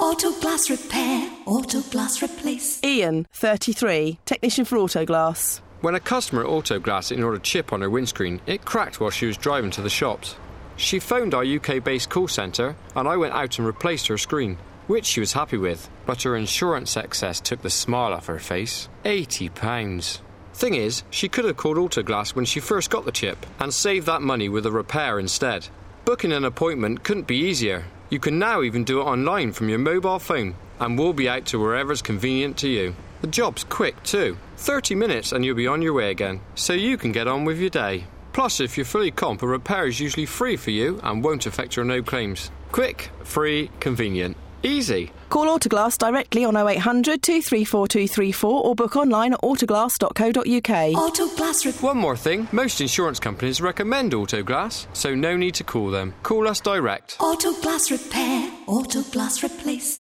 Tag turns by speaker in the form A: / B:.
A: Autoglass repair, Autoglass replace.
B: Ian, 33, technician for Autoglass.
C: When a customer at Autoglass ignored a chip on her windscreen, it cracked while she was driving to the shops. She phoned our UK-based call centre and I went out and replaced her screen, which she was happy with, but her insurance excess took the smile off her face. £80. Thing is, she could have called Autoglass when she first got the chip and saved that money with a repair instead. Booking an appointment couldn't be easier. You can now even do it online from your mobile phone and we'll be out to wherever's convenient to you. The job's quick too. 30 minutes and you'll be on your way again, so you can get on with your day. Plus, if you're fully comp, a repair is usually free for you and won't affect your no claims. Quick, free, convenient. Easy.
B: Call Autoglass directly on 0800 234 234 or book online at autoglass.co.uk.
A: Autoglass repair.
C: One more thing, most insurance companies recommend Autoglass, so no need to call them. Call us direct.
A: Autoglass repair, Autoglass replace.